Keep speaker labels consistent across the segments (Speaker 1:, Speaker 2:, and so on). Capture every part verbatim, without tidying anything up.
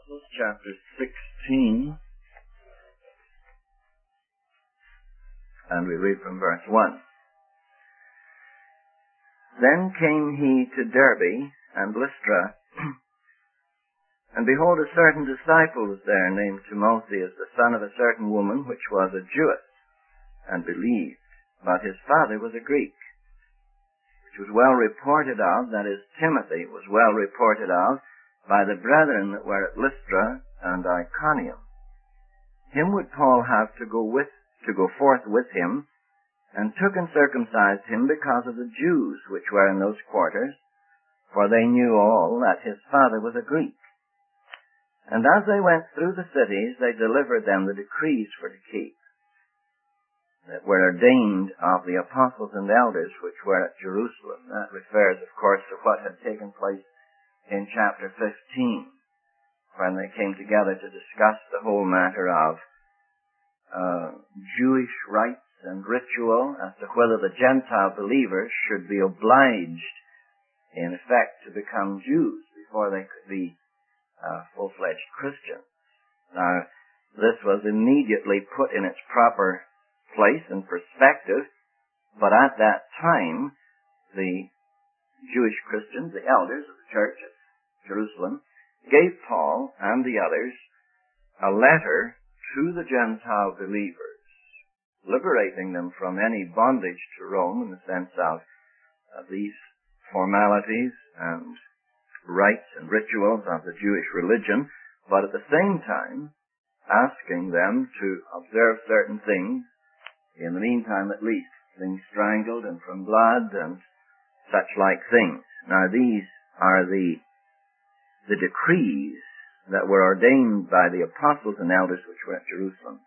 Speaker 1: Gospels, chapter sixteen, and we read from verse one. Then came he to Derbe and Lystra, and behold, a certain disciple was there, named Timotheus, the son of a certain woman, which was a Jewess, and believed, but his father was a Greek, which was well reported of, that is, Timothy was well reported of, by the brethren that were at Lystra and Iconium. Him would Paul have to go with, to go forth with him, and took and circumcised him because of the Jews which were in those quarters, for they knew all that his father was a Greek. And as they went through the cities, they delivered them the decrees for to keep, that were ordained of the apostles and elders which were at Jerusalem. That refers, of course, to what had taken place in chapter fifteen, when they came together to discuss the whole matter of uh, Jewish rites and ritual as to whether the Gentile believers should be obliged, in effect, to become Jews before they could be uh, full-fledged Christians. Now, this was immediately put in its proper place and perspective, but at that time, the Jewish Christians, the elders of the church at Jerusalem, gave Paul and the others a letter to the Gentile believers, liberating them from any bondage to Rome in the sense of uh, these formalities and rites and rituals of the Jewish religion, but at the same time asking them to observe certain things, in the meantime at least, things strangled and from blood and such like things. Now these are the the decrees that were ordained by the apostles and elders which were at Jerusalem.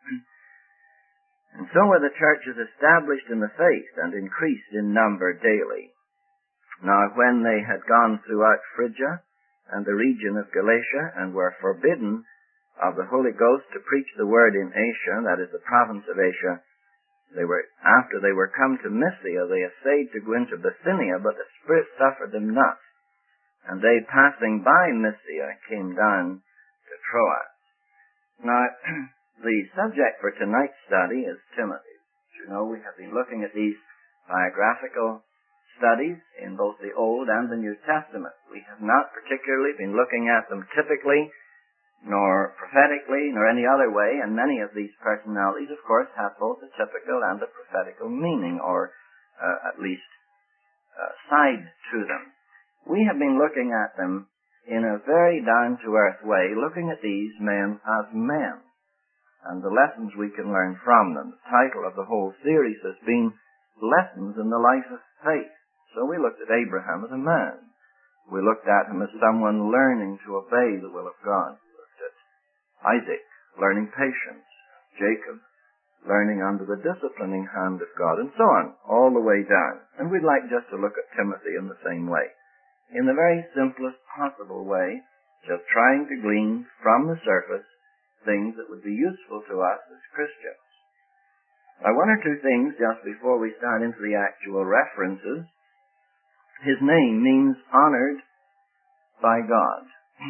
Speaker 1: And so were the churches established in the faith and increased in number daily. Now when they had gone throughout Phrygia and the region of Galatia, and were forbidden of the Holy Ghost to preach the word in Asia, that is the province of Asia, they were, after they were come to Mysia, they essayed to go into Bithynia, but the Spirit suffered them not. And they, passing by Mysia, came down to Troas. Now, the subject for tonight's study is Timothy. As you know, we have been looking at these biographical studies in both the Old and the New Testament. We have not particularly been looking at them typically, nor prophetically, nor any other way, and many of these personalities, of course, have both the typical and the prophetical meaning, or uh, at least uh, side to them. We have been looking at them in a very down-to-earth way, looking at these men as men, and the lessons we can learn from them. The title of the whole series has been Lessons in the Life of Faith. So we looked at Abraham as a man. We looked at him as someone learning to obey the will of God. We looked at Isaac, learning patience. Jacob, learning under the disciplining hand of God, and so on, all the way down. And we'd like just to look at Timothy in the same way, in the very simplest possible way, just trying to glean from the surface things that would be useful to us as Christians. Now, one or two things just before we start into the actual references. His name means honored by God.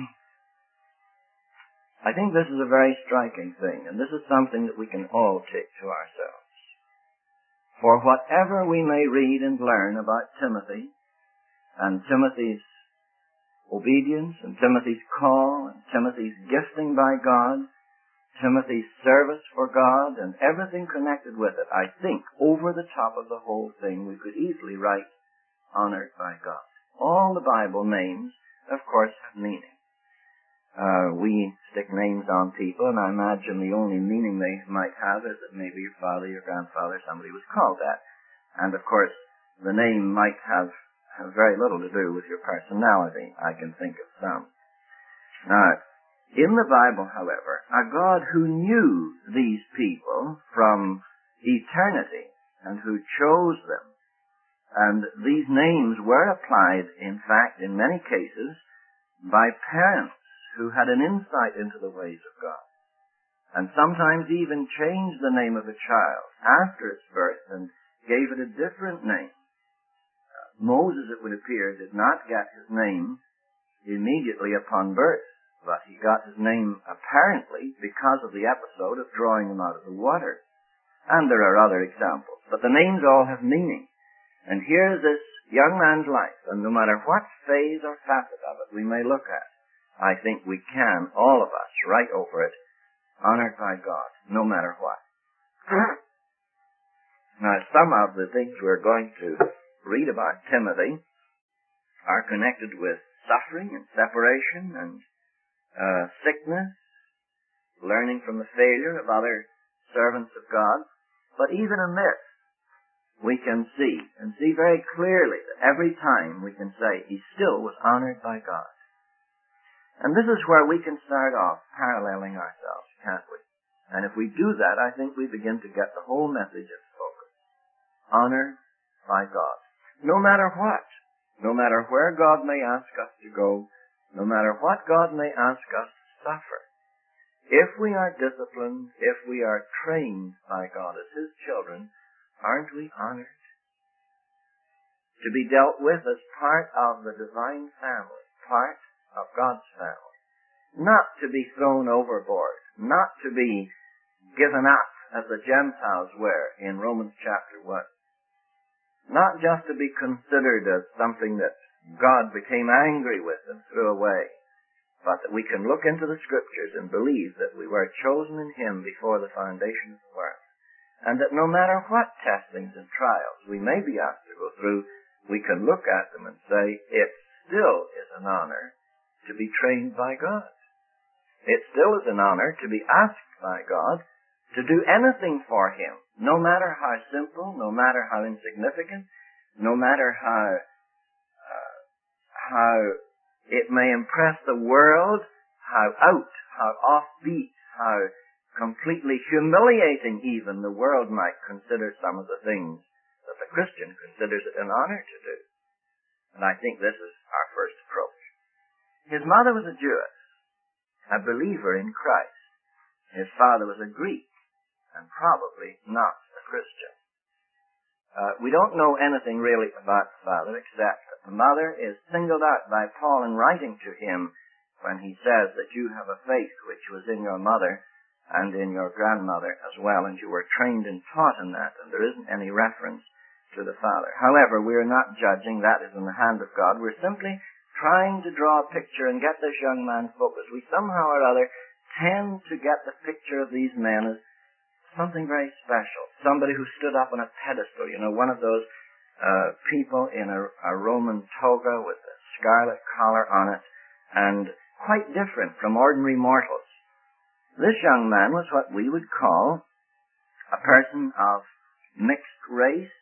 Speaker 1: I think this is a very striking thing, and this is something that we can all take to ourselves. For whatever we may read and learn about Timothy, and Timothy's obedience, and Timothy's call, and Timothy's gifting by God, Timothy's service for God, and everything connected with it, I think over the top of the whole thing we could easily write, honored by God. All the Bible names, of course, have meaning. Uh, we stick names on people, and I imagine the only meaning they might have is that maybe your father, your grandfather, somebody was called that. And of course, the name might have have very little to do with your personality. I can think of some. Now, in the Bible, however, a God who knew these people from eternity and who chose them, and these names were applied, in fact, in many cases, by parents who had an insight into the ways of God, and sometimes even changed the name of a child after its birth and gave it a different name. Moses, it would appear, did not get his name immediately upon birth, But he got his name apparently because of the episode of drawing him out of the water. And there are other examples. But the names all have meaning. And here's this young man's life, and no matter what phase or facet of it we may look at, I think we can, all of us, write over it, honored by God, no matter what. Now, some of the things we're going to read about Timothy are connected with suffering and separation and uh, sickness, learning from the failure of other servants of God. But even in this, we can see, and see very clearly, that every time we can say he still was honored by God. And this is where we can start off paralleling ourselves, can't we? And if we do that, I think we begin to get the whole message of focus. Honored by God. No matter what, no matter where God may ask us to go, no matter what God may ask us to suffer, if we are disciplined, if we are trained by God as His children, aren't we honored? To be dealt with as part of the divine family, part of God's family. Not to be thrown overboard, not to be given up as the Gentiles were in Romans chapter one. Not just to be considered as something that God became angry with and threw away, but that we can look into the Scriptures and believe that we were chosen in Him before the foundation of the world, and that no matter what testings and trials we may be asked to go through, we can look at them and say, it still is an honor to be trained by God. It still is an honor to be asked by God to do anything for Him, no matter how simple, no matter how insignificant, no matter how uh, how it may impress the world, how out, how offbeat, how completely humiliating even the world might consider some of the things that the Christian considers it an honor to do. And I think this is our first approach. His mother was a Jewess, a believer in Christ. His father was a Greek, and probably not a Christian. Uh, we don't know anything really about the father, except that the mother is singled out by Paul in writing to him when he says that you have a faith which was in your mother and in your grandmother as well, and you were trained and taught in that, and there isn't any reference to the father. However, we are not judging. That is in the hand of God. We're simply trying to draw a picture and get this young man focused. We somehow or other tend to get the picture of these men as something very special. Somebody who stood up on a pedestal, you know, one of those uh, people in a, a Roman toga with a scarlet collar on it, and quite different from ordinary mortals. This young man was what we would call a person of mixed race,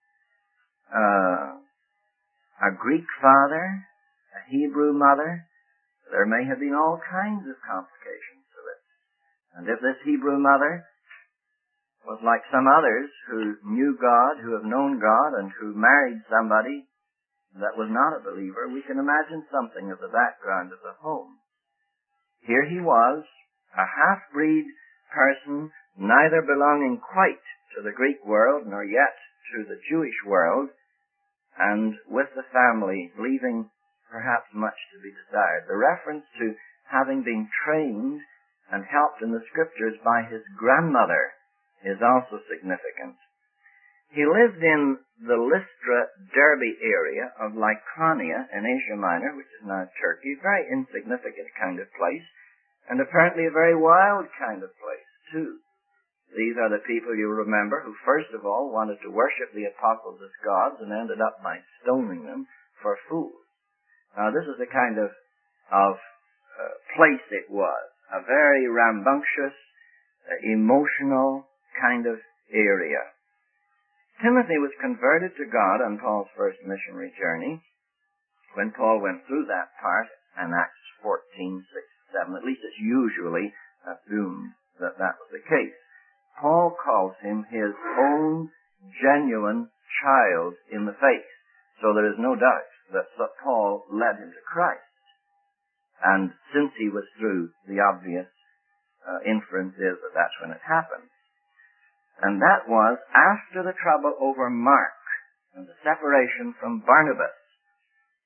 Speaker 1: uh, a Greek father, a Hebrew mother. There may have been all kinds of complications to this. And if this Hebrew mother was like some others who knew God, who have known God, and who married somebody that was not a believer, we can imagine something of the background of the home. Here he was, a half-breed person, neither belonging quite to the Greek world nor yet to the Jewish world, and with the family leaving perhaps much to be desired. The reference to having been trained and helped in the Scriptures by his grandmother is also significant. He lived in the Lystra Derbe area of Lycaonia in Asia Minor, which is now Turkey, a very insignificant kind of place, and apparently a very wild kind of place, too. These are the people, you remember, who first of all wanted to worship the apostles as gods and ended up by stoning them for fools. Now, this is the kind of, of uh, place it was, a very rambunctious, uh, emotional kind of area. Timothy was converted to God on Paul's first missionary journey. When Paul went through that part in Acts fourteen, six, seven, at least it's usually assumed that that was the case. Paul calls him his own genuine child in the faith. So there is no doubt that Paul led him to Christ. And since he was through, the obvious uh, inference is that that's when it happened. And that was after the trouble over Mark and the separation from Barnabas.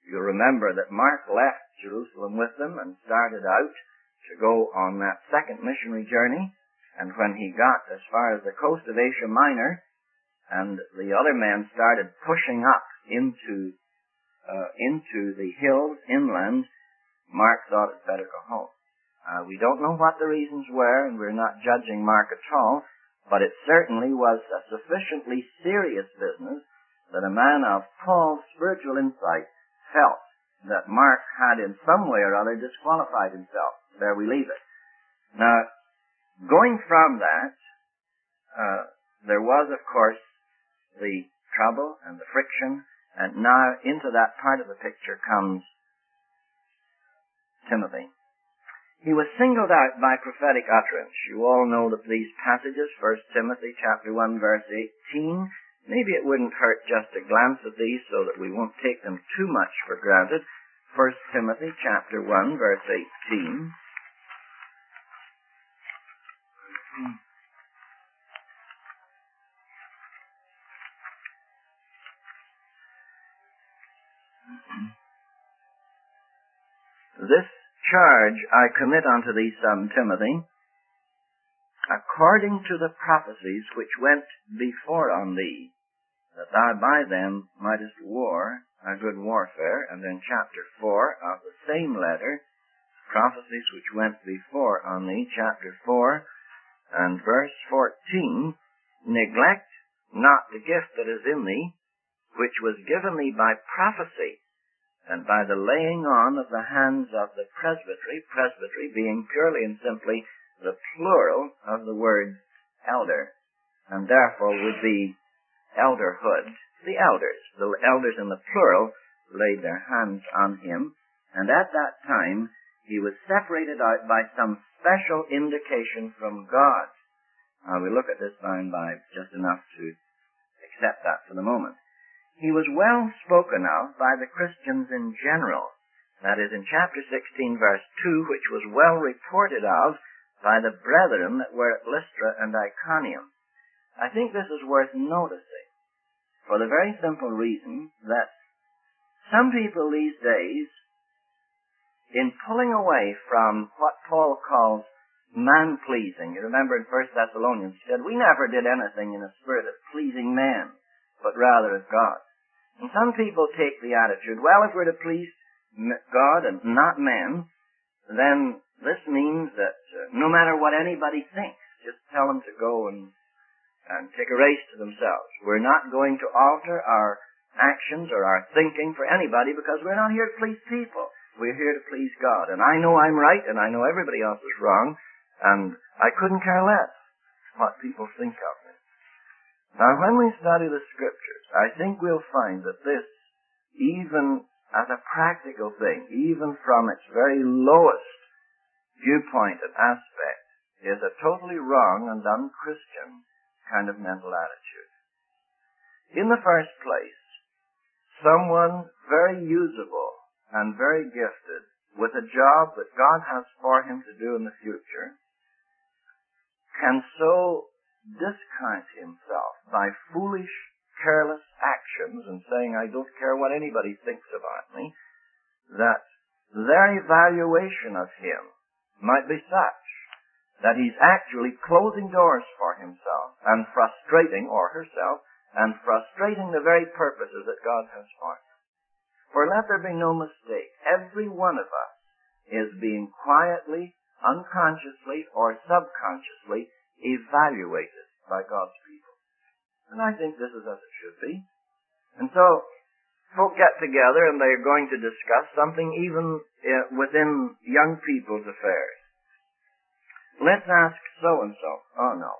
Speaker 1: You remember that Mark left Jerusalem with them and started out to go on that second missionary journey. And when he got as far as the coast of Asia Minor, and the other men started pushing up into uh, into the hills inland, Mark thought it better go home. Uh, we don't know what the reasons were, and we're not judging Mark at all, but it certainly was a sufficiently serious business that a man of Paul's spiritual insight felt that Mark had in some way or other disqualified himself. There we leave it. Now, going from that, uh, there was, of course, the trouble and the friction, and now into that part of the picture comes Timothy. He was singled out by prophetic utterance. You all know that these passages, First Timothy chapter one, verse eighteen, maybe it wouldn't hurt just to glance at these so that we won't take them too much for granted. First Timothy chapter one, verse eighteen. This charge I commit unto thee, son Timothy, according to the prophecies which went before on thee, that thou by them mightest war a good warfare. And then chapter four of the same letter, prophecies which went before on thee, chapter four and verse fourteen, neglect not the gift that is in thee, which was given thee by prophecy, and by the laying on of the hands of the presbytery, presbytery being purely and simply the plural of the word elder, and therefore would be elderhood. The elders, the elders in the plural, laid their hands on him, and at that time he was separated out by some special indication from God. Now we look at this by and by just enough to accept that for the moment. He was well spoken of by the Christians in general. That is in chapter sixteen, verse two, which was well reported of by the brethren that were at Lystra and Iconium. I think this is worth noticing for the very simple reason that some people these days, in pulling away from what Paul calls man-pleasing, you remember in First Thessalonians, he said, we never did anything in a spirit of pleasing man, but rather of God. And some people take the attitude, well, if we're to please God and not men, then this means that uh, no matter what anybody thinks, just tell them to go and, and take a race to themselves. We're not going to alter our actions or our thinking for anybody because we're not here to please people. We're here to please God. And I know I'm right and I know everybody else is wrong, and I couldn't care less what people think of me. Now, when we study the Scriptures, I think we'll find that this, even as a practical thing, even from its very lowest viewpoint and aspect, is a totally wrong and unchristian kind of mental attitude. In the first place, someone very usable and very gifted with a job that God has for him to do in the future can so discount himself by foolish, careless actions and saying, I don't care what anybody thinks about me, that their evaluation of him might be such that he's actually closing doors for himself and frustrating, or herself, and frustrating the very purposes that God has for him. For let there be no mistake, every one of us is being quietly, unconsciously, or subconsciously evaluated by God's people. And I think this is as it should be. And so, folk get together and they're going to discuss something even uh, within young people's affairs. Let's ask so-and-so. Oh, no.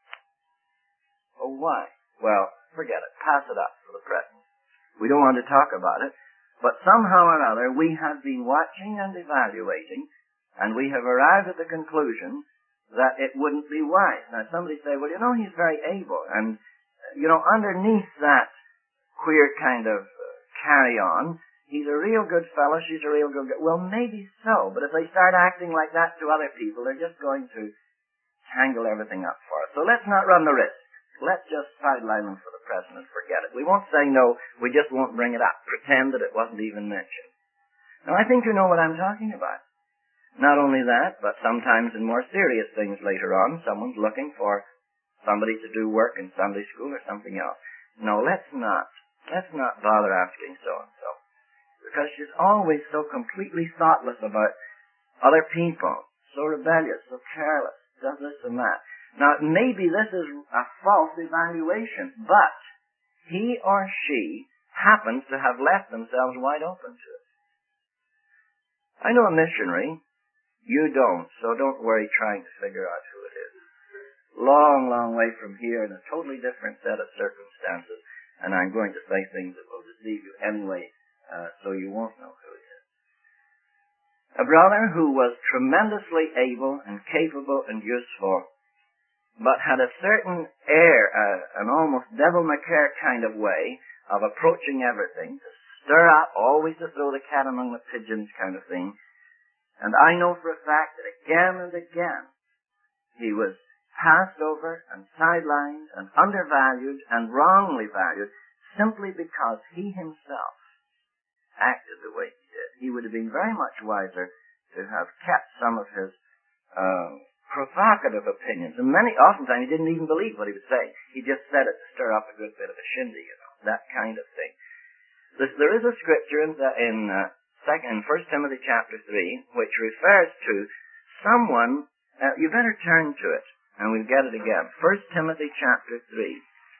Speaker 1: Oh, why? Well, forget it. Pass it up for the present. We don't want to talk about it. But somehow or other, we have been watching and evaluating, and we have arrived at the conclusion that it wouldn't be wise. Now, somebody say, well, you know, he's very able. And, you know, underneath that queer kind of uh, carry-on, he's a real good fellow, she's a real good girl. Well, maybe so, but if they start acting like that to other people, they're just going to tangle everything up for us. So let's not run the risk. let's just sideline them for the present and forget it. We won't say no, we just won't bring it up. Pretend that it wasn't even mentioned. Now, I think you know what I'm talking about. Not only that, but sometimes in more serious things later on, someone's looking for somebody to do work in Sunday school or something else. No, let's not. Let's not bother asking so-and-so. Because she's always so completely thoughtless about other people. So rebellious, so careless, does this and that. Now, maybe this is a false evaluation, but he or she happens to have left themselves wide open to it. I know a missionary. You don't, so don't worry trying to figure out who it is. Long, long way from here in a totally different set of circumstances, and I'm going to say things that will deceive you anyway, uh, so you won't know who it is. A brother who was tremendously able and capable and useful, but had a certain air, uh, an almost devil-may-care kind of way of approaching everything, to stir up, always to throw the cat among the pigeons kind of thing. And I know for a fact that again and again he was passed over and sidelined and undervalued and wrongly valued simply because he himself acted the way he did. He would have been very much wiser to have kept some of his uh, provocative opinions. And many, oftentimes, he didn't even believe what he was saying. He just said it to stir up a good bit of a shindy, you know, that kind of thing. This, there is a scripture in, the, in uh, Second, in First Timothy chapter three, which refers to someone. Uh, you better turn to it, and we'll get it again. First Timothy chapter three.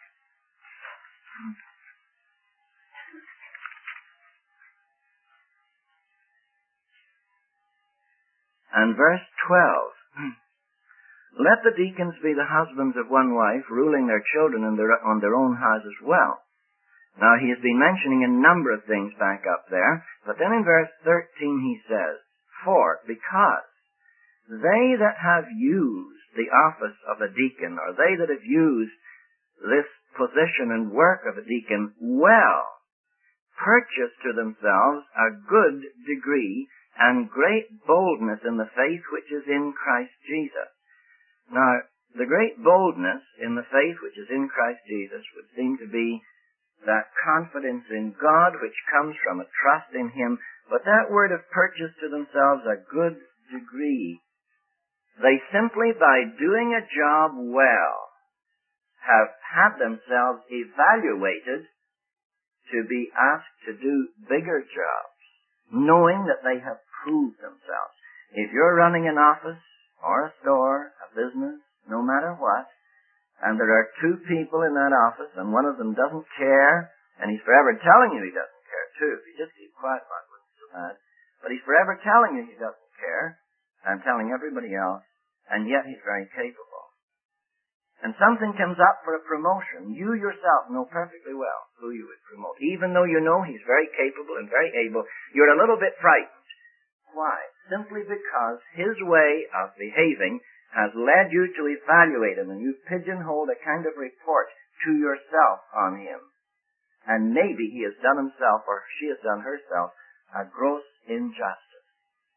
Speaker 1: And verse twelve. Let the deacons be the husbands of one wife, ruling their children in their, on their own houses well. Now, he has been mentioning a number of things back up there, but then in verse thirteen he says, For, because they that have used the office of a deacon, or they that have used this position and work of a deacon well, purchase to themselves a good degree and great boldness in the faith which is in Christ Jesus. Now, the great boldness in the faith which is in Christ Jesus would seem to be that confidence in God which comes from a trust in Him, but that word of purchase to themselves a good degree. They simply, by doing a job well, have had themselves evaluated to be asked to do bigger jobs, knowing that they have proved themselves. If you're running an office or a store, a business, no matter what, and there are two people in that office, and one of them doesn't care, and he's forever telling you he doesn't care, too. If you just keep quiet about it, it's so bad. But he's forever telling you he doesn't care, and telling everybody else, and yet he's very capable. And something comes up for a promotion, you yourself know perfectly well who you would promote. Even though you know he's very capable and very able, you're a little bit frightened. Why? Simply because his way of behaving has led you to evaluate him, and you've pigeonholed a kind of report to yourself on him. And maybe he has done himself, or she has done herself, a gross injustice.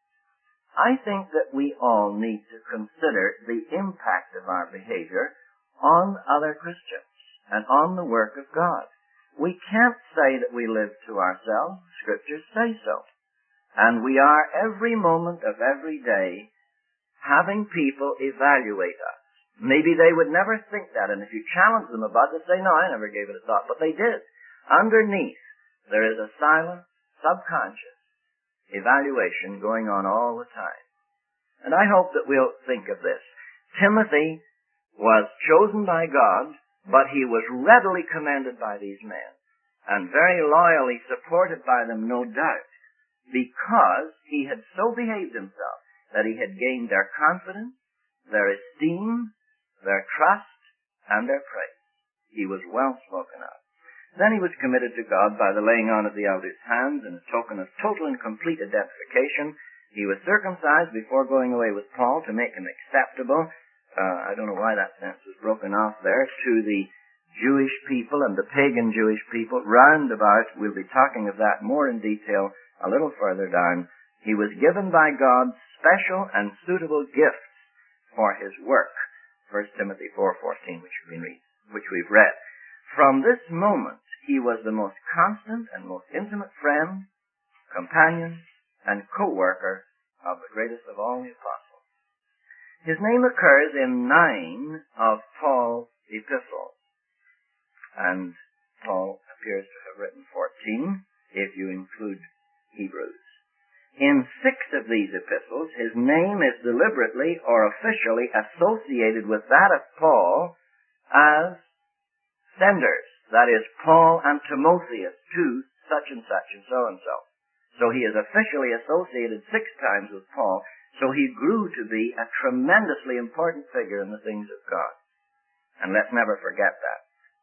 Speaker 1: I think that we all need to consider the impact of our behavior on other Christians and on the work of God. We can't say that we live to ourselves. Scriptures say so. And we are every moment of every day having people evaluate us. Maybe they would never think that, and if you challenge them about it, they say, no, I never gave it a thought, but they did. Underneath, there is a silent, subconscious evaluation going on all the time. And I hope that we'll think of this. Timothy was chosen by God, but he was readily commended by these men, and very loyally supported by them, no doubt, because he had so behaved himself that he had gained their confidence, their esteem, their trust, and their praise. He was well spoken of. Then he was committed to God by the laying on of the elders' hands in a token of total and complete identification. He was circumcised before going away with Paul to make him acceptable. Uh, I don't know why that sentence was broken off there. To the Jewish people and the pagan Jewish people round about. We'll be talking of that more in detail a little further down. He was given by God special and suitable gifts for his work. First Timothy four fourteen, which we can read. which we've read. From this moment, he was the most constant and most intimate friend, companion, and co-worker of the greatest of all the apostles. His name occurs in nine of Paul's epistles, and Paul appears to have written fourteen, if you include Hebrews. In six of these epistles, his name is deliberately or officially associated with that of Paul as senders. That is, Paul and Timotheus to such and such and so and so. So he is officially associated six times with Paul, so he grew to be a tremendously important figure in the things of God. And let's never forget that.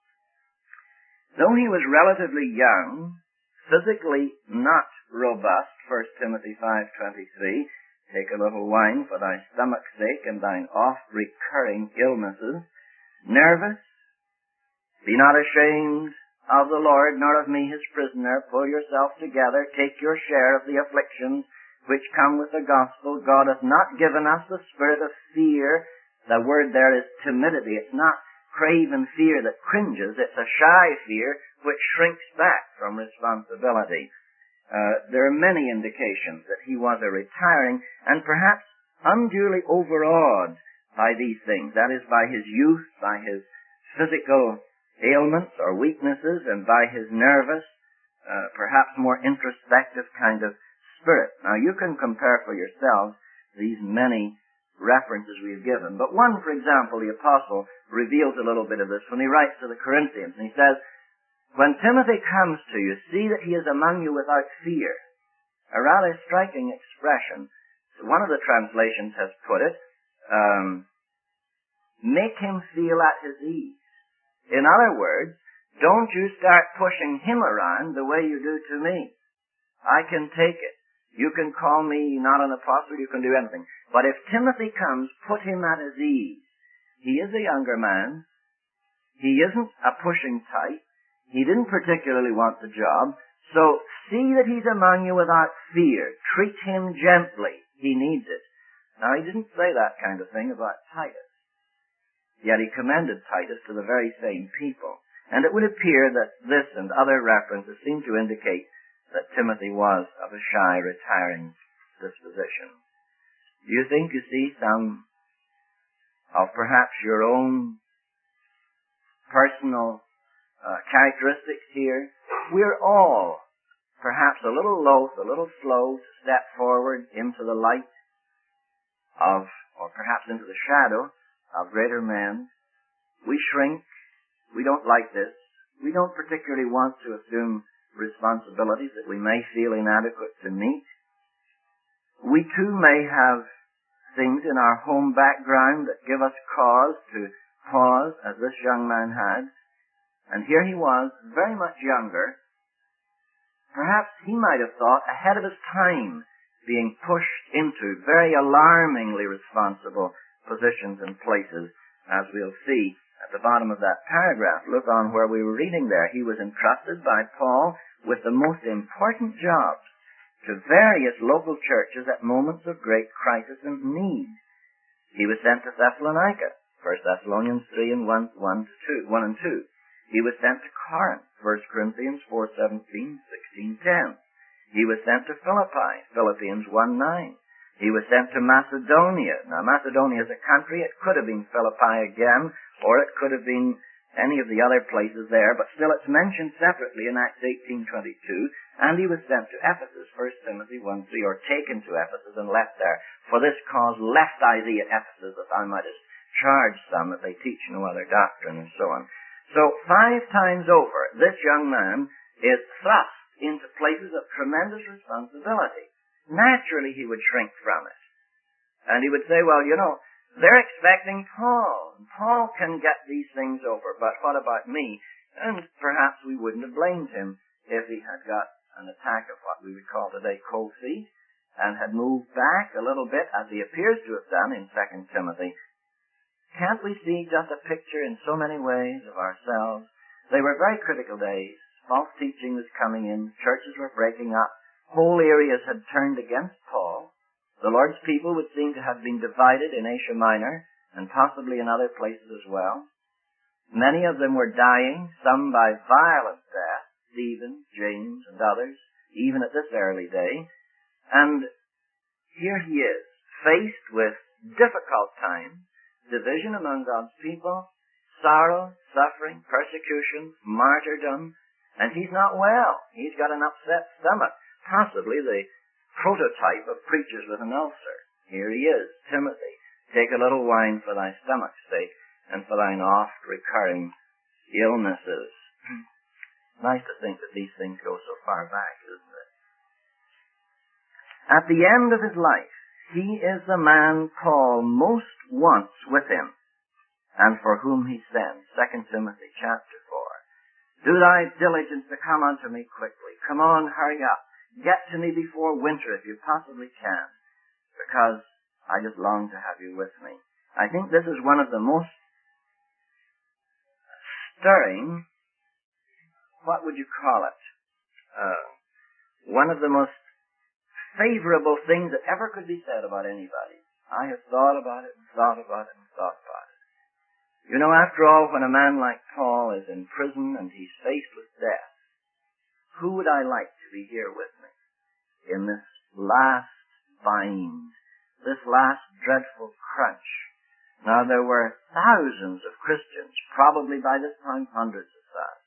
Speaker 1: Though he was relatively young, physically not robust, First Timothy five twenty-three, take a little wine for thy stomach's sake and thine oft-recurring illnesses, nervous, be not ashamed of the Lord, nor of me his prisoner, pull yourself together, take your share of the afflictions which come with the gospel. God hath not given us the spirit of fear. The word there is timidity. It's not craven fear that cringes. It's a shy fear which shrinks back from responsibility. Uh, there are many indications that he was a retiring and perhaps unduly overawed by these things. That is, by his youth, by his physical ailments or weaknesses, and by his nervous, uh, perhaps more introspective kind of spirit. Now, you can compare for yourselves these many references we've given. But one, for example, the apostle reveals a little bit of this when he writes to the Corinthians. And he says, when Timothy comes to you, see that he is among you without fear. A rather striking expression. So one of the translations has put it, um, make him feel at his ease. In other words, don't you start pushing him around the way you do to me. I can take it. You can call me not an apostle, you can do anything. But if Timothy comes, put him at his ease. He is a younger man. He isn't a pushing type. He didn't particularly want the job. So see that he's among you without fear. Treat him gently. He needs it. Now, he didn't say that kind of thing about Titus. Yet he commended Titus to the very same people. And it would appear that this and other references seem to indicate that Timothy was of a shy, retiring disposition. Do you think you see some of perhaps your own personal uh, characteristics here? We're all perhaps a little loath, a little slow to step forward into the light of, or perhaps into the shadow of greater men. We shrink. We don't like this. We don't particularly want to assume responsibilities that we may feel inadequate to meet. We too may have things in our home background that give us cause to pause, as this young man had. And here he was, very much younger. Perhaps he might have thought ahead of his time, being pushed into very alarmingly responsible positions and places, as we'll see at the bottom of that paragraph. Look on where we were reading there. He was entrusted by Paul with the most important jobs to various local churches at moments of great crisis and need. He was sent to Thessalonica, First Thessalonians three and one, one, to two, one and two. He was sent to Corinth, First Corinthians four, seventeen, sixteen, ten. He was sent to Philippi, Philippians one, nine. He was sent to Macedonia. Now, Macedonia is a country. It could have been Philippi again, or it could have been any of the other places there, but still it's mentioned separately in Acts eighteen twenty-two. And he was sent to Ephesus, First Timothy one, three, or taken to Ephesus and left there. For this cause left I thee at Ephesus, that thou mightest charge some that they teach no other doctrine, and so on. So five times over, this young man is thrust into places of tremendous responsibility. Naturally, he would shrink from it. And he would say, well, you know, they're expecting Paul. Paul can get these things over, but what about me? And perhaps we wouldn't have blamed him if he had got an attack of what we would call today cold feet and had moved back a little bit, as he appears to have done in Second Timothy. Can't we see just a picture in so many ways of ourselves? They were very critical days. False teaching was coming in. Churches were breaking up. Whole areas had turned against Paul. The Lord's people would seem to have been divided in Asia Minor and possibly in other places as well. Many of them were dying, some by violent death, Stephen, James, and others, even at this early day. And here he is, faced with difficult times, division among God's people, sorrow, suffering, persecution, martyrdom, and he's not well. He's got an upset stomach, possibly the prototype of preachers with an ulcer. Here he is, Timothy, take a little wine for thy stomach's sake and for thine oft-recurring illnesses. Nice to think that these things go so far back, isn't it? At the end of his life, he is the man Paul most wants with him, and for whom he sends. Second Timothy chapter four. Do thy diligence to come unto me quickly. Come on, hurry up. Get to me before winter if you possibly can, because I just long to have you with me. I think this is one of the most stirring, what would you call it? Uh, one of the most favorable things that ever could be said about anybody. I have thought about it and thought about it and thought about it. You know, after all, when a man like Paul is in prison and he's faced with death, who would I like to be here with me in this last bind, this last dreadful crunch? Now, there were thousands of Christians, probably by this time hundreds of thousands.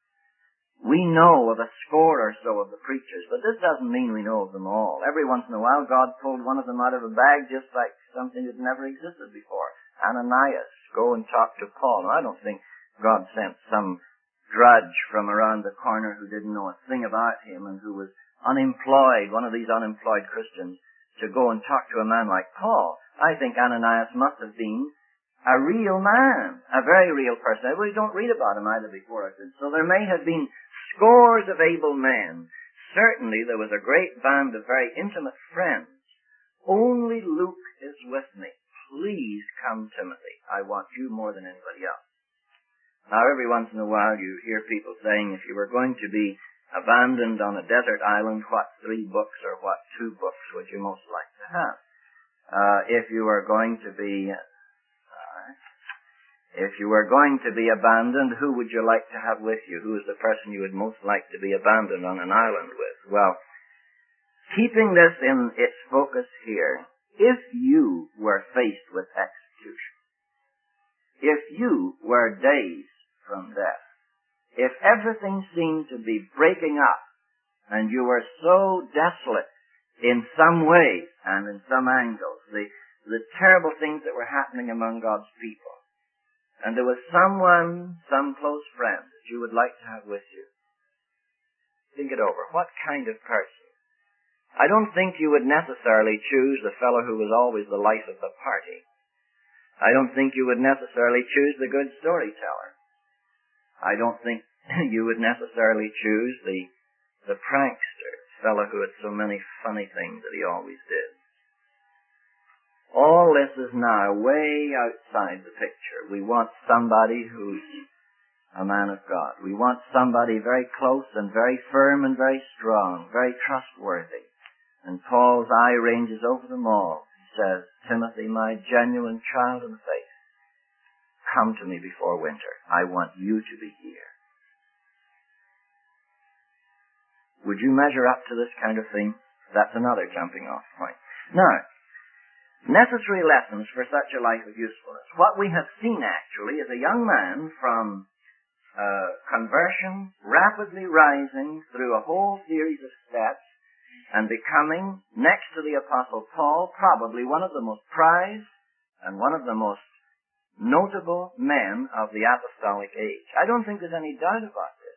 Speaker 1: We know of a score or so of the preachers, but this doesn't mean we know of them all. Every once in a while, God pulled one of them out of a bag just like something that never existed before. Ananias, go and talk to Paul. Now, I don't think God sent some drudge from around the corner who didn't know a thing about him and who was unemployed, one of these unemployed Christians, to go and talk to a man like Paul. I think Ananias must have been a real man, a very real person. We don't read about him either before us. So there may have been scores of able men. Certainly there was a great band of very intimate friends. Only Luke is with me. Please come, Timothy. I want you more than anybody else. Now, every once in a while you hear people saying, if you were going to be abandoned on a desert island, what three books or what two books would you most like to have? Uh, if you were going to be, uh, if you were going to be abandoned, who would you like to have with you? Who is the person you would most like to be abandoned on an island with? Well, keeping this in its focus here, if you were faced with execution, if you were days from death, if everything seemed to be breaking up and you were so desolate in some ways and in some angles, the, the terrible things that were happening among God's people, and there was someone, some close friend that you would like to have with you, think it over. What kind of person? I don't think you would necessarily choose the fellow who was always the life of the party. I don't think you would necessarily choose the good storyteller. I don't think you would necessarily choose the the prankster, the fellow who had so many funny things that he always did. All this is now way outside the picture. We want somebody who's a man of God. We want somebody very close and very firm and very strong, very trustworthy. And Paul's eye ranges over them all. He says, Timothy, my genuine child of the faith, come to me before winter. I want you to be here. Would you measure up to this kind of thing? That's another jumping off point. Now, necessary lessons for such a life of usefulness. What we have seen actually is a young man from uh, conversion rapidly rising through a whole series of steps and becoming, next to the Apostle Paul, probably one of the most prized and one of the most notable men of the apostolic age. I don't think there's any doubt about this.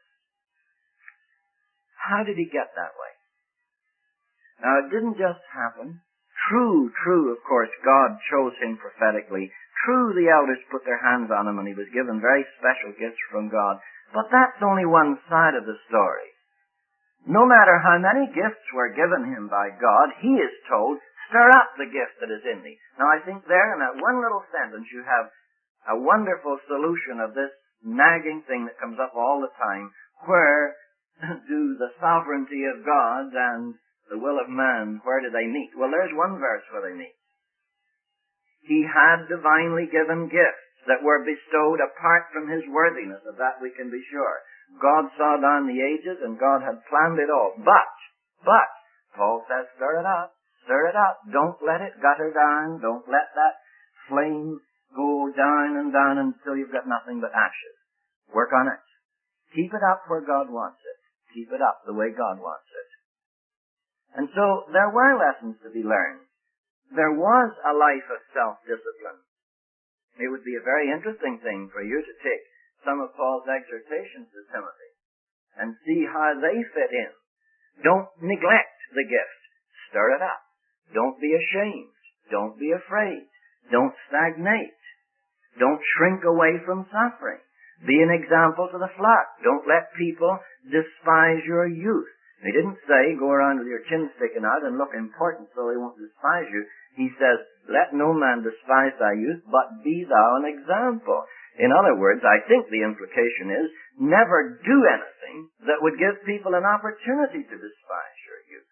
Speaker 1: How did he get that way? Now, it didn't just happen. True, true, of course, God chose him prophetically. True, the elders put their hands on him and he was given very special gifts from God. But that's only one side of the story. No matter how many gifts were given him by God, he is told, stir up the gift that is in thee. Now, I think there in that one little sentence you have a wonderful solution of this nagging thing that comes up all the time. Where do the sovereignty of God and the will of man, where do they meet? Well, there's one verse where they meet. He had divinely given gifts. that were bestowed apart from his worthiness. Of that we can be sure. God saw down the ages and God had planned it all. But, but, Paul says, stir it up, stir it up. Don't let it gutter down. Don't let that flame go down and down until you've got nothing but ashes. Work on it. Keep it up where God wants it. Keep it up the way God wants it. And so there were lessons to be learned. There was a life of self-discipline. It would be a very interesting thing for you to take some of Paul's exhortations to Timothy and see how they fit in. Don't neglect the gift. Stir it up. Don't be ashamed. Don't be afraid. Don't stagnate. Don't shrink away from suffering. Be an example to the flock. Don't let people despise your youth. He didn't say, go around with your chin sticking out and look important so they won't despise you. He says, let no man despise thy youth, but be thou an example. In other words, I think the implication is, never do anything that would give people an opportunity to despise your youth.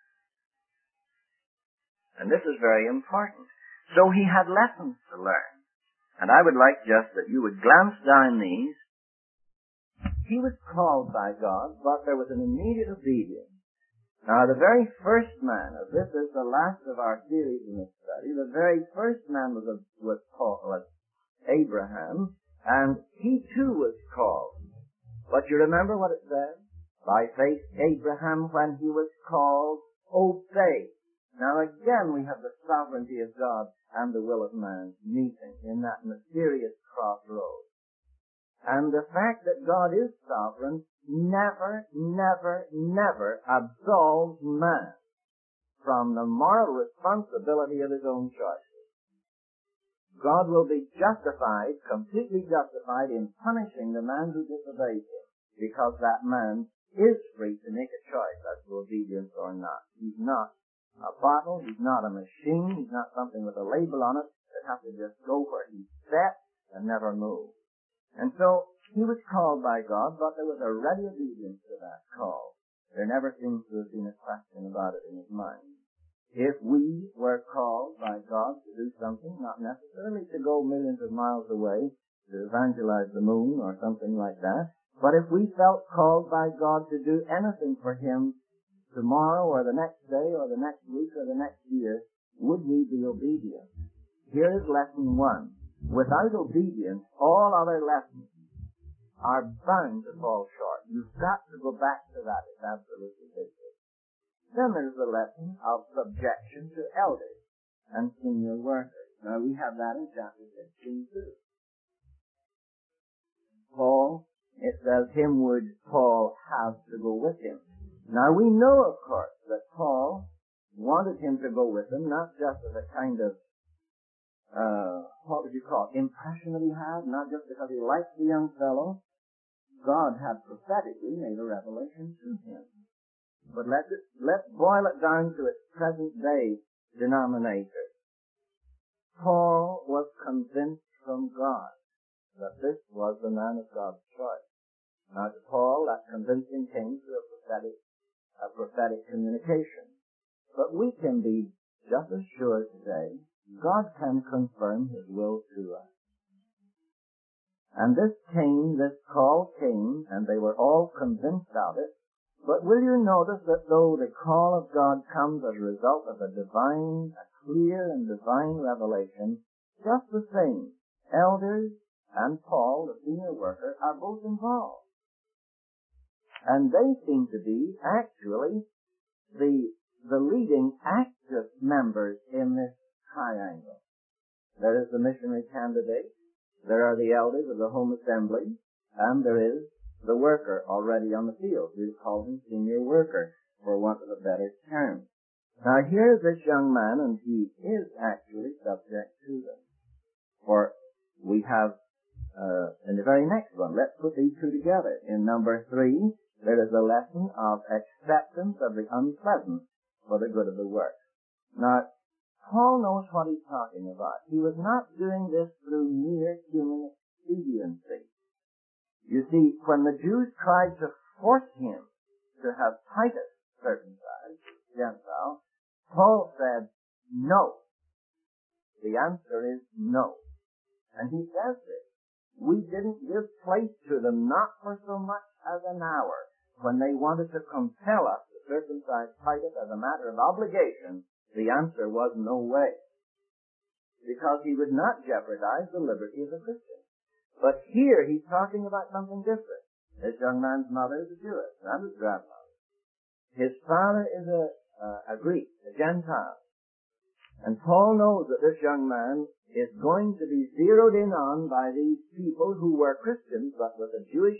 Speaker 1: And this is very important. So he had lessons to learn. And I would like just that you would glance down these. He was called by God, but there was an immediate obedience. Now, the very first man, as this is the last of our series in this study, the very first man was, a, was called was Abraham, and he too was called. But you remember what it says? By faith, Abraham, when he was called, obeyed. Now again, we have the sovereignty of God and the will of man meeting in that mysterious crossroads. And the fact that God is sovereign never, never, never absolves man from the moral responsibility of his own choices. God will be justified, completely justified, in punishing the man who disobeys him, because that man is free to make a choice as to obedience or not. He's not a bottle, he's not a machine, he's not something with a label on it that has to just go where he's set and never move. And so, he was called by God, but there was a ready obedience to that call. There never seems to have been a question about it in his mind. If we were called by God to do something, not necessarily to go millions of miles away to evangelize the moon or something like that, but if we felt called by God to do anything for him tomorrow or the next day or the next week or the next year, would we be obedient? Here is lesson one. Without obedience, all other lessons are bound to fall short. You've got to go back to that. It's absolutely basic. Then there's the lesson of subjection to elders and senior workers. Now we have that in chapter sixteen too. Paul, it says, him would Paul have to go with him. Now we know, of course, that Paul wanted him to go with him, not just as a kind of Uh, what would you call it, impression that he had, not just because he liked the young fellow. God had prophetically made a revelation to him. But let's, it, let's boil it down to its present day denominator. Paul was convinced from God that this was the man of God's choice. Now to Paul, that convincing came through a prophetic, a prophetic communication. But we can be just as sure today God can confirm his will to us. And this came, this call came, and they were all convinced of it. But will you notice that though the call of God comes as a result of a divine, a clear and divine revelation, just the same, elders and Paul, the senior worker, are both involved. And they seem to be actually the, the leading active members in this triangle. There is the missionary candidate, there are the elders of the home assembly, and there is the worker already on the field. We call him senior worker, for want of a better term. Now here is this young man, and he is actually subject to them. For we have, uh, in the very next one, let's put these two together. In number three, there is a lesson of acceptance of the unpleasant for the good of the work. Now, Paul knows what he's talking about. He was not doing this through mere human expediency. You see, when the Jews tried to force him to have Titus circumcised, Gentile, Paul said, no. The answer is no. And he says this. We didn't give place to them, not for so much as an hour. When they wanted to compel us to circumcise Titus as a matter of obligation, the answer was no way, because he would not jeopardize the liberty of the Christian. But here he's talking about something different. This young man's mother is a Jewess, and his grandmother. His father is a, uh, a Greek, a Gentile. And Paul knows that this young man is going to be zeroed in on by these people who were Christians, but with a Jewish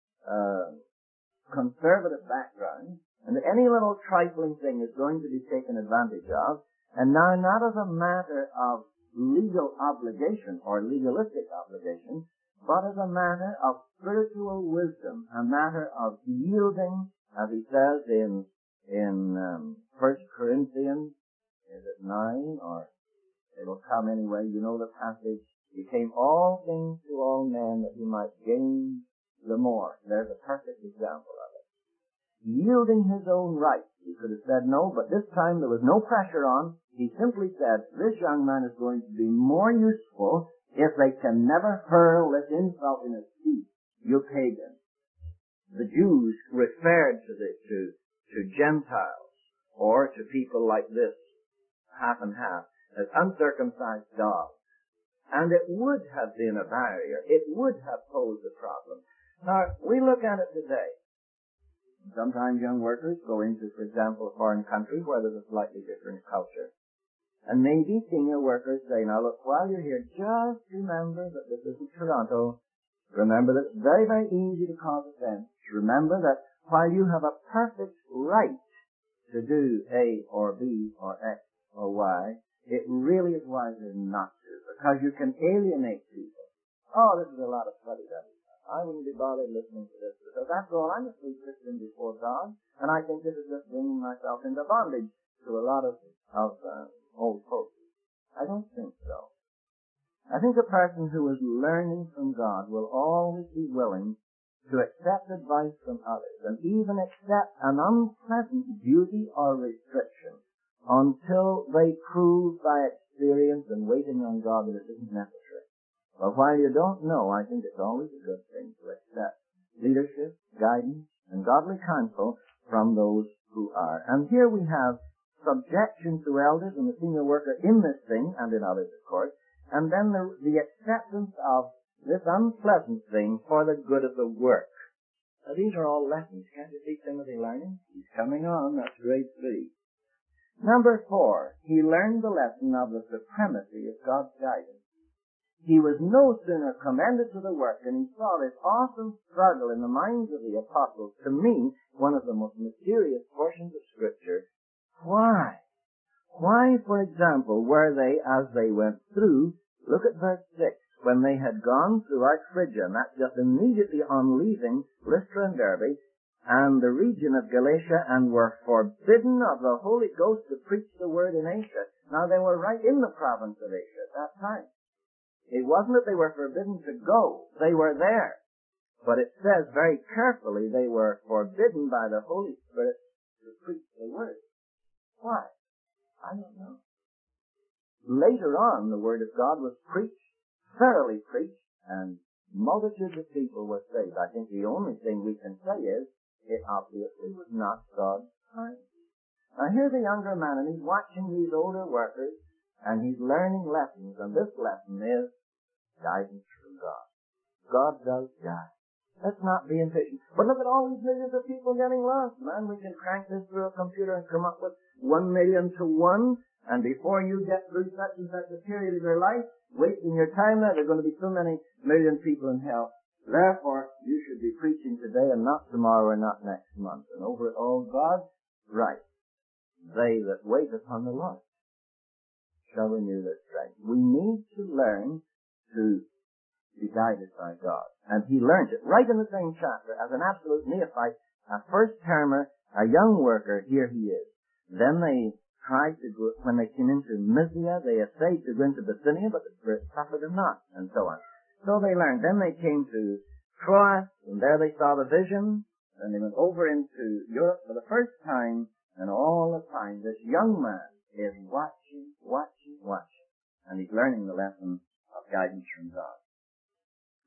Speaker 1: uh, conservative background, and that any little trifling thing is going to be taken advantage of, and now not as a matter of legal obligation or legalistic obligation, but as a matter of spiritual wisdom, a matter of yielding, as he says in in um, First Corinthians, is it nine, or it'll come anyway, you know the passage, became all things to all men that he might gain the more. There's a perfect example of it. Yielding his own rights. He could have said no, but this time there was no pressure on. He simply said, this young man is going to be more useful if they can never hurl this insult in his teeth. You pagan. The Jews referred to the, to, to Gentiles, or to people like this, half and half, as uncircumcised dogs. And it would have been a barrier. It would have posed a problem. Now, we look at it today. Sometimes young workers go into, for example, a foreign country where there's a slightly different culture. And maybe senior workers say, now look, while you're here, just remember that this isn't Toronto. Remember that it's very, very easy to cause offense. Remember that while you have a perfect right to do A or B or X or Y, it really is wiser not to, because you can alienate people. Oh, this is a lot of fuddy-duddy. I wouldn't be bothered listening to this, because after all, I'm a free Christian before God, and I think this is just bringing myself into bondage to a lot of, of uh, old folks. I don't think so. I think a person who is learning from God will always be willing to accept advice from others, and even accept an unpleasant duty or restriction, until they prove by experience and waiting on God that it isn't necessary. But while you don't know, I think it's always a good thing to accept leadership, guidance, and godly counsel from those who are. And here we have subjection to elders and the senior worker in this thing, and in others, of course, and then the, the acceptance of this unpleasant thing for the good of the work. Now, these are all lessons. Can't you see Timothy learning? He's coming on. That's grade three. Number four, he learned the lesson of the supremacy of God's guidance. He was no sooner commended to the work and he saw this awesome struggle in the minds of the apostles, to me, one of the most mysterious portions of Scripture. Why? Why, for example, were they, as they went through, look at verse six, when they had gone throughout Phrygia, and that's just immediately on leaving Lystra and Derbe, and the region of Galatia, and were forbidden of the Holy Ghost to preach the word in Asia. Now, they were right in the province of Asia at that time. It wasn't that they were forbidden to go. They were there. But it says very carefully they were forbidden by the Holy Spirit to preach the word. Why? I don't know. Later on, the word of God was preached, thoroughly preached, and multitudes of people were saved. I think the only thing we can say is, it obviously was not God's time. Now here's a younger man, and he's watching these older workers, and he's learning lessons, and this lesson is guidance from God. God does guide. Let's not be impatient. But look at all these millions of people getting lost, man. We can crank this through a computer and come up with one million to one, and before you get through such and such a period of your life, wasting your time there, there are going to be so many million people in hell. Therefore, you should be preaching today and not tomorrow or not next month. And over it all, God's right. They that wait upon the Lord shall renew their strength. We need to learn to be guided by God. And he learned it right in the same chapter as an absolute neophyte, a first-termer, a young worker. Here he is. Then they tried to go, when they came into Mysia, they essayed to go into Bithynia, but the Spirit suffered them not, and so on. So they learned. Then they came to Troas, and there they saw the vision. Then they went over into Europe for the first time, and all the time this young man is watching, watching, watching. And he's learning the lesson of guidance from God.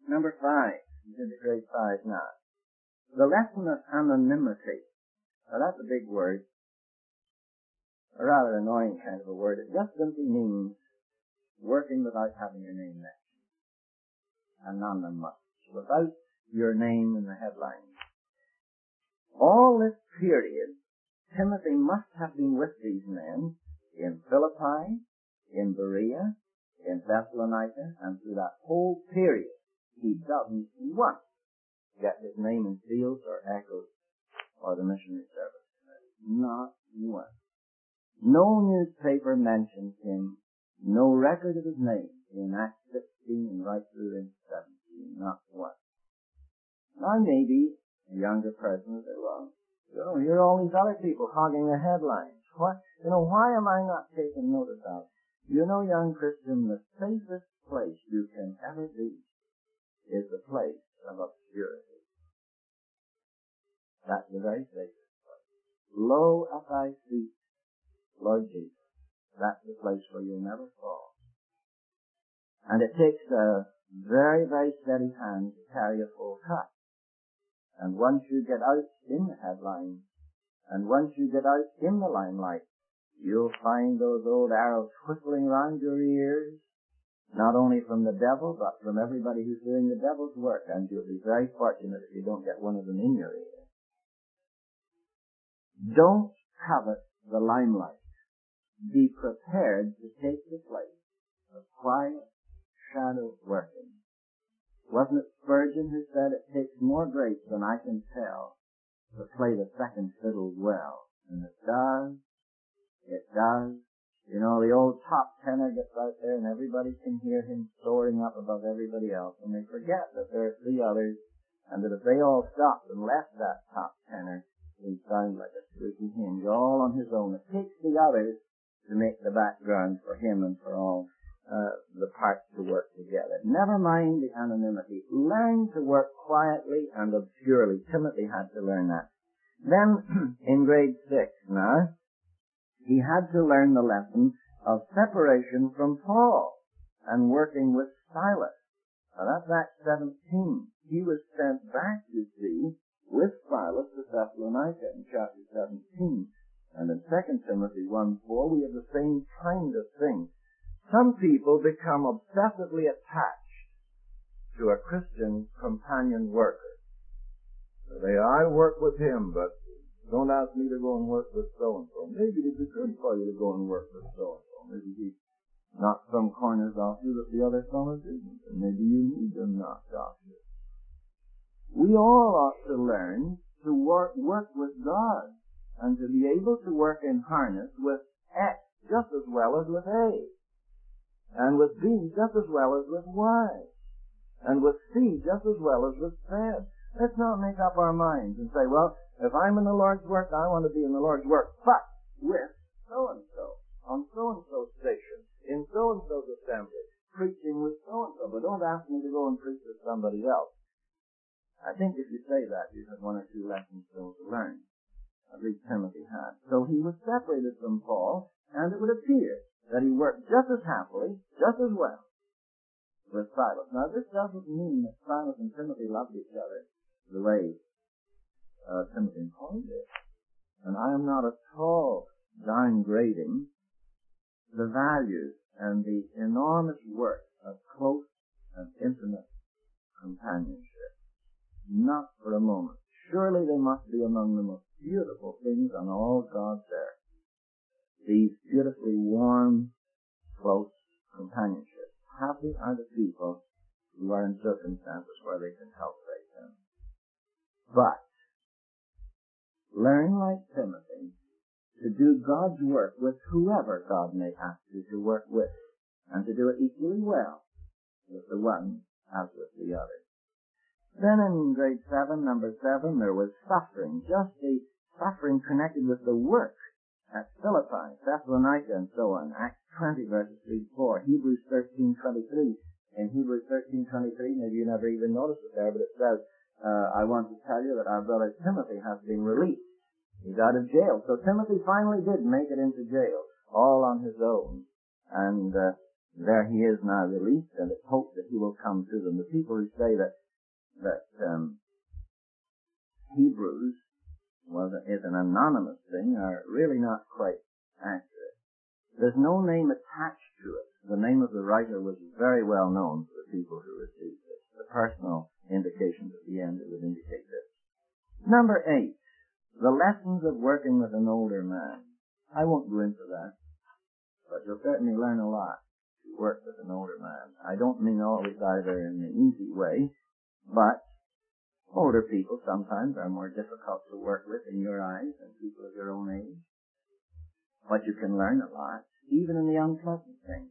Speaker 1: Number five. He's into grade five now. The lesson of anonymity. Now that's a big word. A rather annoying kind of a word. It just simply means working without having your name mentioned. Anonymous. Without your name in the headlines. All this period, Timothy must have been with these men in Philippi, in Berea, in Thessalonica, and through that whole period, he doesn't once get his name in fields or echoes or the missionary service committee. Not once. No newspaper mentions him, no record of his name in Acts sixteen and right through into seventeen, not once. Now maybe a younger person will say, well, you know, here are all these other people hogging the headlines. What, you know, why am I not taking notice of? You know, young Christian, the safest place you can ever be is the place of obscurity. That's the very safest place. Low at thy feet, Lord Jesus. That's the place where you'll never fall. And it takes a very, very steady hand to carry a full cup. And once you get out in the headlines, and once you get out in the limelight, you'll find those old arrows whistling round your ears, not only from the devil, but from everybody who's doing the devil's work, and you'll be very fortunate if you don't get one of them in your ear. Don't covet the limelight. Be prepared to take the place of quiet, shadow working. Wasn't it Spurgeon who said, it takes more grace than I can tell to play the second fiddle well? And it does. It does. You know, the old top tenor gets out there and everybody can hear him soaring up above everybody else, and they forget that there are three others, and that if they all stopped and left that top tenor, he'd sound like a squeaky hinge all on his own. It takes the others to make the background for him and for all uh, the parts to work together. Never mind the anonymity. Learn to work quietly and obscurely. Timothy had to learn that. Then, in grade six now, he had to learn the lesson of separation from Paul and working with Silas. Now that's Acts seventeen. He was sent back, you see, with Silas to Thessalonica in chapter seventeen. And in Second Timothy one four, we have the same kind of thing. Some people become obsessively attached to a Christian companion worker. They, I work with him, but don't ask me to go and work with so-and-so. Maybe it'd be good for you to go and work with so-and-so. Maybe he knocked some corners off you that the other fellow didn't. And maybe you need them knocked off you. We all ought to learn to work, work with God and to be able to work in harness with X just as well as with A, and with B just as well as with Y, and with C just as well as with Z. Let's not make up our minds and say, well, if I'm in the Lord's work, I want to be in the Lord's work, but with so-and-so, on so-and-so's station, in so-and-so's assembly, preaching with so-and-so, but don't ask me to go and preach with somebody else. I think if you say that, you have one or two lessons still to learn. At least Timothy had. So he was separated from Paul, and it would appear that he worked just as happily, just as well, with Silas. Now this doesn't mean that Silas and Timothy loved each other the way uh, Timothy and Paul did. And I am not at all downgrading the value and the enormous work of close and intimate companionship. Not for a moment. Surely they must be among the most beautiful things on all God's earth. These beautifully warm, close companionships. Happy are the people who are in circumstances where they can cultivate them. But learn, like Timothy, to do God's work with whoever God may ask you to work with, and to do it equally well with the one as with the other. Then in grade seven, number seven, there was suffering, just the suffering connected with the work at Philippi, Thessalonica, and so on. Acts twenty, verses three to four. Hebrews thirteen twenty-three. In Hebrews thirteen twenty-three, maybe you never even noticed it there, but it says, uh, I want to tell you that our brother Timothy has been released. He's out of jail. So Timothy finally did make it into jail, all on his own. And uh, there he is now released, and it's hoped that he will come to them. The people who say that that um, Hebrews was is an anonymous thing are really not quite accurate. There's no name attached to it. The name of the writer was very well known to the people who received this. The personal indications at the end would indicate this. Number eight, the lessons of working with an older man. I won't go into that, but you'll certainly learn a lot to work with an older man. I don't mean always either in an easy way, but older people sometimes are more difficult to work with in your eyes than people of your own age. But you can learn a lot, even in the unpleasant things.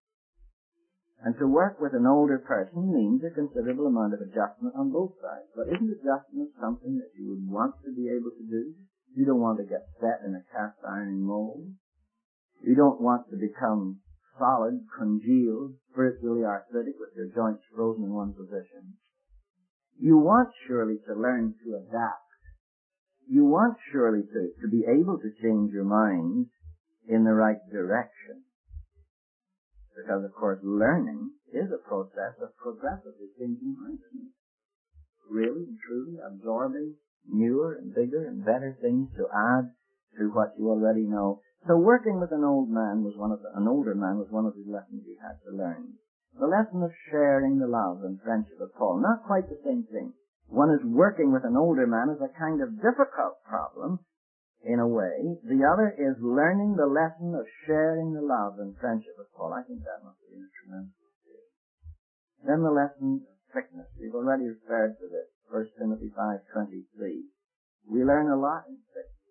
Speaker 1: And to work with an older person means a considerable amount of adjustment on both sides. But isn't adjustment something that you would want to be able to do? You don't want to get set in a cast iron mold. You don't want to become solid, congealed, spiritually arthritic with your joints frozen in one position. You want surely to learn to adapt. You want surely to, to be able to change your mind in the right direction. Because, of course, learning is a process of progressively changing minds. Really and truly absorbing newer and bigger and better things to add to what you already know. So working with an old man was one of the, an older man was one of the lessons he had to learn. The lesson of sharing the love and friendship of Paul. Not quite the same thing. One is working with an older man is a kind of difficult problem, in a way. The other is learning the lesson of sharing the love and friendship of Paul. I think that must be a tremendous experience. Then the lesson of sickness. We've already referred to this. First Timothy five twenty-three. We learn a lot in sickness.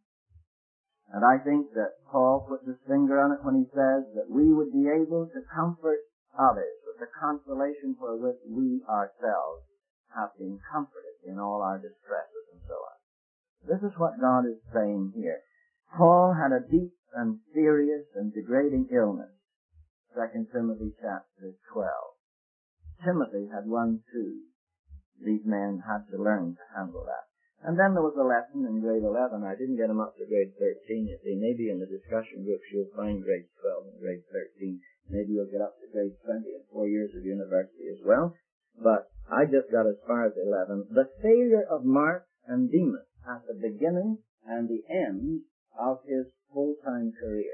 Speaker 1: And I think that Paul puts his finger on it when he says that we would be able to comfort others with the consolation wherewith we ourselves have been comforted in all our distresses and so on. This is what God is saying here. Paul had a deep and serious and degrading illness. Second Timothy chapter twelve. Timothy had one too. These men had to learn to handle that. And then there was a lesson in grade eleven. I didn't get him up to grade thirteen. You see, maybe in the discussion groups you'll find grade twelve and grade thirteen. Maybe you'll get up to grade twenty in four years of university as well. But I just got as far as eleven. The failure of Mark and Demas at the beginning and the end of his full-time career.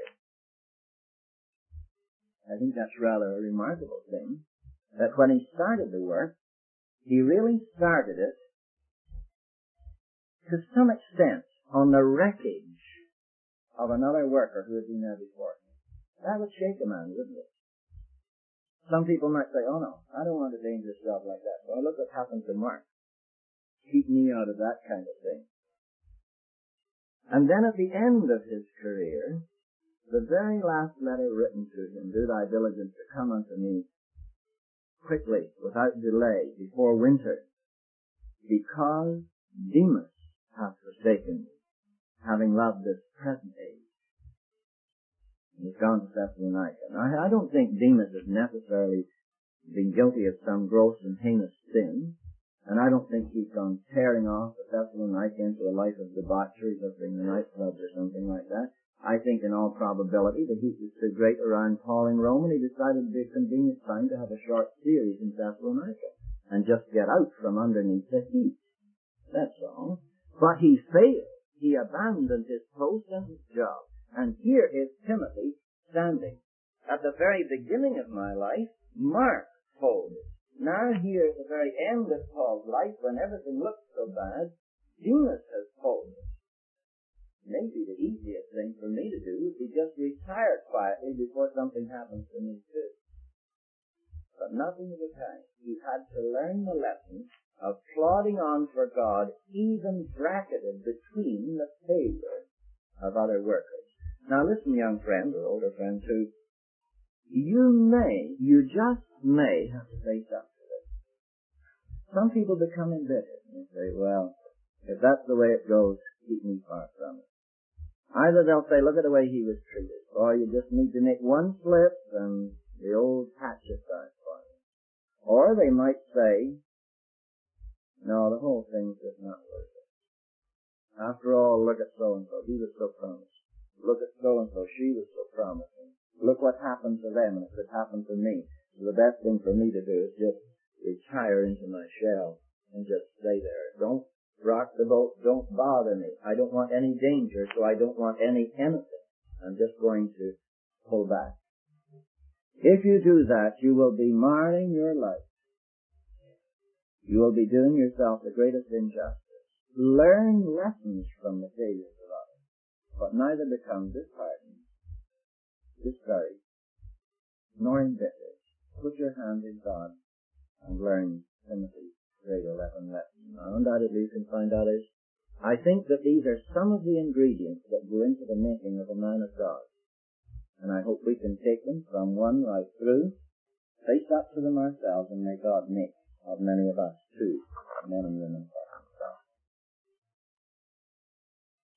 Speaker 1: I think that's rather a remarkable thing, that when he started the work, he really started it to some extent on the wreckage of another worker who had been there before him. That would shake a man, wouldn't it? Some people might say, oh no, I don't want a dangerous job like that. Well, look what happened to Mark. Keep me out of that kind of thing. And then at the end of his career, the very last letter written to him, do thy diligence to come unto me quickly, without delay, before winter, because Demas hath forsaken me, having loved this present age. And he's gone to Thessalonica. Now, I don't think Demas has necessarily been guilty of some gross and heinous sin. And I don't think he's gone tearing off the Thessalonica into a life of debauchery, visiting the nightclubs or something like that. I think in all probability the heat was too great around Paul in Rome, and he decided it would be a convenient time to have a short series in Thessalonica and just get out from underneath the heat. That's all. But he failed. He abandoned his post and his job. And here is Timothy standing. At the very beginning of my life, Mark folded. Now here at the very end of Paul's life, when everything looks so bad, Demas has folded. Maybe the easiest thing for me to do would be just retire quietly before something happens to me too. But nothing of the kind. He had to learn the lesson of plodding on for God, even bracketed between the failure of other workers. Now listen, young friends or older friends who You may, you just may have to face up to this. Some people become embittered and say, well, if that's the way it goes, keep me far from it. Either they'll say, look at the way he was treated, or you just need to make one slip and the old hatchet starts flying. Or they might say, no, the whole thing's just not worth it. After all, look at so-and-so, he was so promising. Look at so-and-so, she was so promising. look what happened to them, and it could happen to me. So the best thing for me to do is just retire into my shell and just stay there. Don't rock the boat. Don't bother me. I don't want any danger, so I don't want any anything. I'm just going to pull back. If you do that, you will be marring your life. You will be doing yourself the greatest injustice. Learn lessons from the failures of others, but neither become disheartened, discouraged, nor embittered. Put your hand in God and learn Timothy's great eleven lessons. Now, undoubtedly you can find others. I think that these are some of the ingredients that go into the making of a man of God. And I hope we can take them from one right through, face up to them ourselves, and may God make of many of us too, men and women.